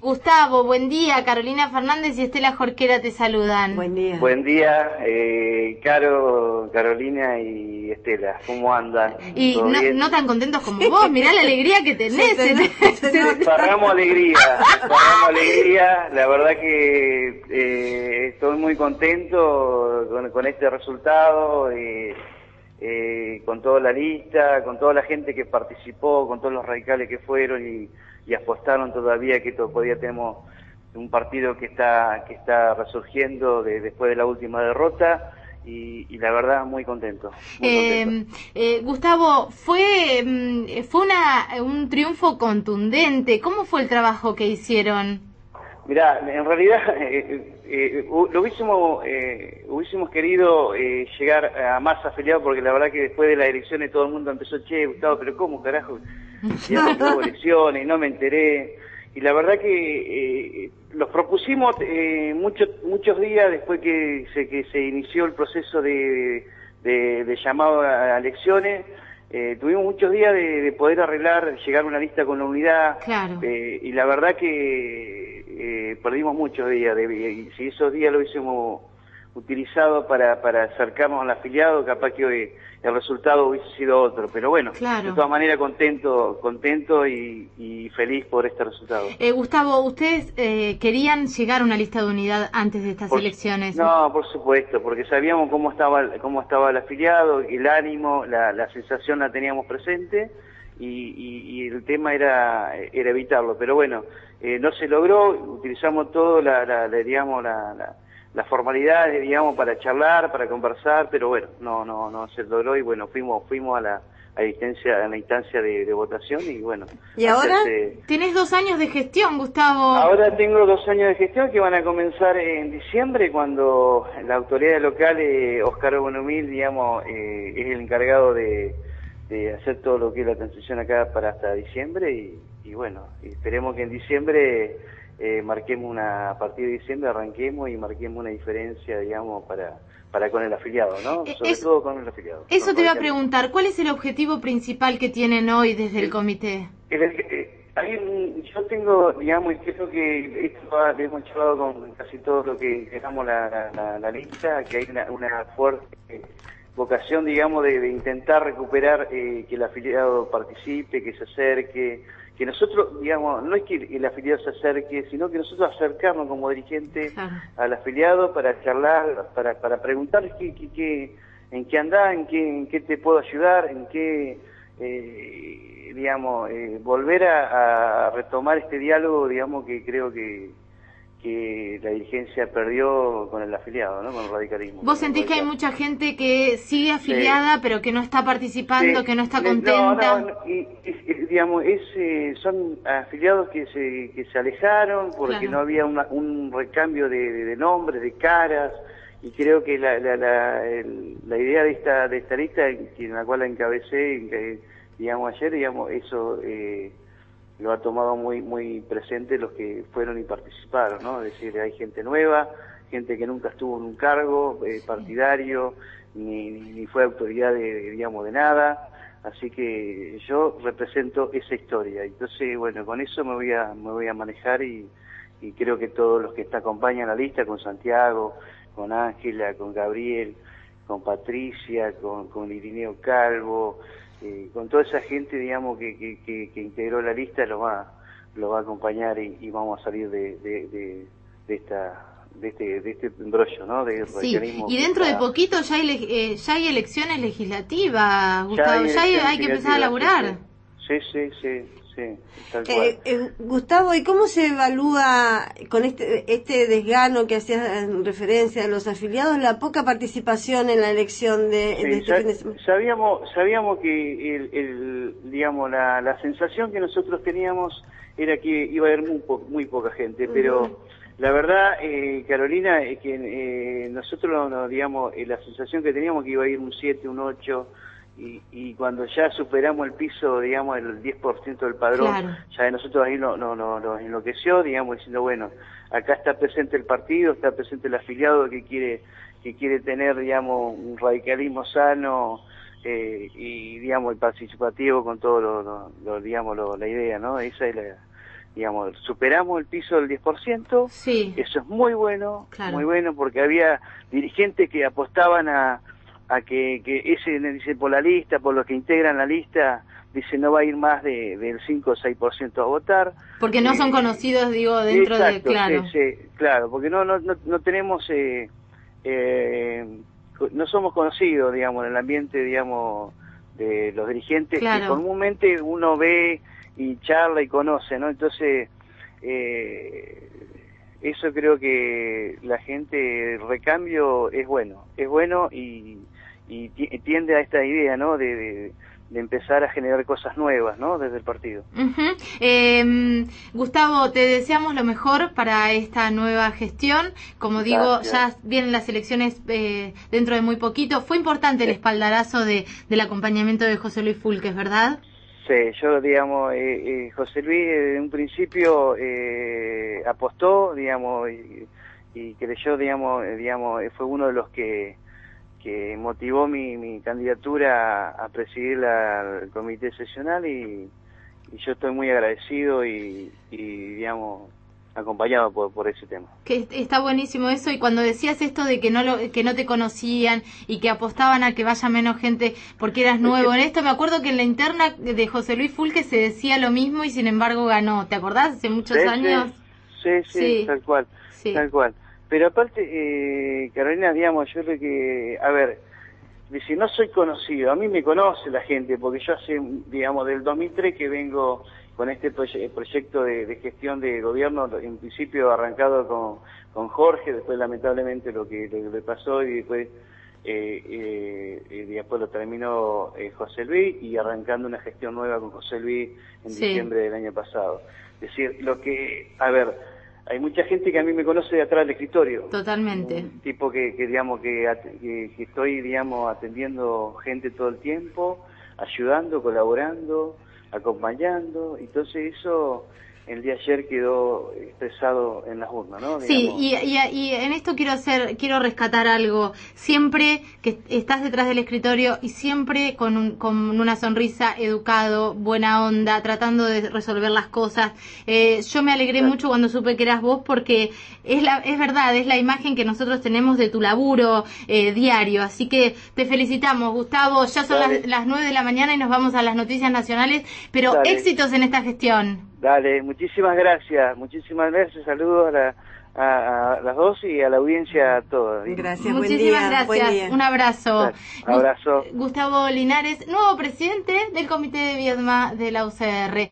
Gustavo, buen día. Carolina Fernández y Estela Jorquera te saludan. Buen día. Buen día, Carolina y Estela, ¿cómo andan? Y no tan contentos como vos, mirá la alegría que tenés. Desparramos alegría, la verdad que estoy muy contento con este resultado, con toda la lista, con toda la gente que participó, con todos los radicales que fueron y apostaron todavía que todavía tenemos un partido que está resurgiendo después de la última derrota y la verdad muy contento. Gustavo, fue un triunfo contundente. ¿Cómo fue el trabajo que hicieron? Mirá, en realidad hubiésemos querido llegar a más afiliados, porque la verdad que después de las elecciones todo el mundo empezó, che, Gustavo, pero ¿cómo carajo? Ya no hubo elecciones, no me enteré. Y la verdad que los propusimos muchos días después que se inició el proceso de llamado a elecciones. Tuvimos muchos días de poder arreglar, llegar a una lista con la unidad. Claro. Y la verdad que perdimos muchos días. Y si esos días lo hubiésemos utilizado para acercarnos al afiliado, capaz que hoy el resultado hubiese sido otro, pero bueno, claro. De todas maneras contento y feliz por este resultado. Gustavo, ¿ustedes querían llegar a una lista de unidad antes de estas elecciones? No, por supuesto, porque sabíamos cómo estaba el afiliado, el ánimo, la sensación la teníamos presente y el tema era evitarlo, pero bueno, no se logró, utilizamos todo las formalidades, digamos, para charlar, para conversar, pero bueno, no se logró y bueno, fuimos a la instancia de votación y bueno. ¿Y ahora? Tenés 2 años de gestión, Gustavo. Ahora tengo 2 años de gestión que van a comenzar en diciembre, cuando la autoridad local, Oscar Bonomil, digamos, es el encargado de hacer todo lo que es la transición acá para hasta diciembre y bueno, esperemos que en diciembre marquemos a partir de diciembre arranquemos y marquemos una diferencia, digamos, para con el afiliado, ¿no? Sobre todo con el afiliado. Eso te iba a preguntar, ¿cuál es el objetivo principal que tienen hoy desde el comité? Yo tengo, digamos, y creo que esto lo hemos charlado con casi todo lo que dejamos la lista, que hay una fuerte vocación, digamos, de intentar recuperar que el afiliado participe, que se acerque, que nosotros, digamos, no es que el afiliado se acerque, sino que nosotros acercarnos como dirigente al afiliado para charlar, para preguntarles en qué andás, en qué te puedo ayudar, en qué, digamos, volver a retomar este diálogo, digamos, que creo que la dirigencia perdió con el afiliado, ¿no? Con el radicalismo. ¿Vos sentís que hay mucha gente que sigue afiliada, sí, pero que no está participando, que no está contenta? Digamos, son afiliados que se alejaron porque no había un recambio de nombres, de caras, y creo que la idea de esta lista, en la cual la encabecé, digamos, ayer, digamos, eso lo ha tomado muy presente los que fueron y participaron, ¿no? Es decir, hay gente nueva, gente que nunca estuvo en un cargo partidario, ni fue autoridad digamos, de nada, así que yo represento esa historia. Entonces, bueno, con eso me voy a manejar y creo que todos los que acompañan la lista, con Santiago, con Ángela, con Gabriel, con Patricia, con Irineo Calvo, con toda esa gente, digamos, que integró la lista, lo va a acompañar y vamos a salir de este embrollo, ¿no? Sí, y dentro de poquito ya hay elecciones legislativas, Gustavo, ya hay que empezar a laburar. Sí, tal cual. Gustavo, ¿y cómo se evalúa con este desgano que hacías en referencia a los afiliados, la poca participación en la elección de este fin de semana? Sabíamos que digamos, la sensación que nosotros teníamos era que iba a haber muy poca gente, pero la verdad, Carolina, es que nosotros, digamos, la sensación que teníamos que iba a ir un 7, un 8, y cuando ya superamos el piso, digamos, el 10% del padrón, claro, ya de nosotros ahí nos enloqueció, digamos, diciendo, bueno, acá está presente el partido, está presente el afiliado que quiere tener, digamos, un radicalismo sano y, digamos, el participativo con todo digamos, la idea, ¿no? Esa es digamos, superamos el piso del 10%, sí. Eso es muy bueno, claro. Muy bueno, porque había dirigentes que apostaban a que ese, dice, por la lista, por los que integran la lista, dice, no va a ir más del 5 o 6% a votar. Porque no son conocidos, digo, dentro exacto, de... Claro. Sí, claro, porque no tenemos... no somos conocidos, digamos, en el ambiente, digamos, de los dirigentes, claro, que comúnmente uno ve y charla y conoce, ¿no? Entonces, eso creo que la gente, el recambio es bueno y tiende a esta idea, ¿no? De empezar a generar cosas nuevas, ¿no? Desde el partido. Gustavo, te deseamos lo mejor para esta nueva gestión. Como digo, ya vienen las elecciones dentro de muy poquito. Fue importante el espaldarazo del acompañamiento de José Luis Fulques, ¿verdad? Sí, yo, digamos, José Luis desde un principio apostó, digamos, y creyó, digamos, fue uno de los que motivó mi candidatura a presidir el comité seccional y yo estoy muy agradecido y digamos, acompañado por ese tema. Que está buenísimo eso, y cuando decías esto de que no te conocían y que apostaban a que vaya menos gente porque eras nuevo en esto, me acuerdo que en la interna de José Luis Fulques se decía lo mismo y sin embargo ganó. ¿Te acordás? Hace muchos años. Sí, tal cual, tal cual. Pero aparte, Carolina, digamos, yo creo que, a ver, si no soy conocido, a mí me conoce la gente, porque yo hace, digamos, del 2003 que vengo con este proyecto de gestión de gobierno, en principio arrancado con Jorge, después lamentablemente lo que le pasó y después lo terminó José Luis, y arrancando una gestión nueva con José Luis en diciembre del año pasado. Es decir, hay mucha gente que a mí me conoce de atrás del escritorio. Totalmente. Un tipo que digamos, que estoy, digamos, atendiendo gente todo el tiempo, ayudando, colaborando, acompañando. Entonces eso el día de ayer quedó expresado en las urnas, ¿no? Sí, y en esto quiero rescatar algo. Siempre que estás detrás del escritorio y siempre con una sonrisa, educado, buena onda, tratando de resolver las cosas. Yo me alegré mucho cuando supe que eras vos, porque es verdad, es la imagen que nosotros tenemos de tu laburo diario. Así que te felicitamos, Gustavo. Ya son las 9 de la mañana y nos vamos a las noticias nacionales, pero éxitos en esta gestión. Dale, muchísimas gracias, saludos a las dos y a la audiencia a todos. Gracias, muchísimas gracias, buen día. Un abrazo. Dale, abrazo. Gustavo Linares, nuevo presidente del Comité de Viedma de la UCR.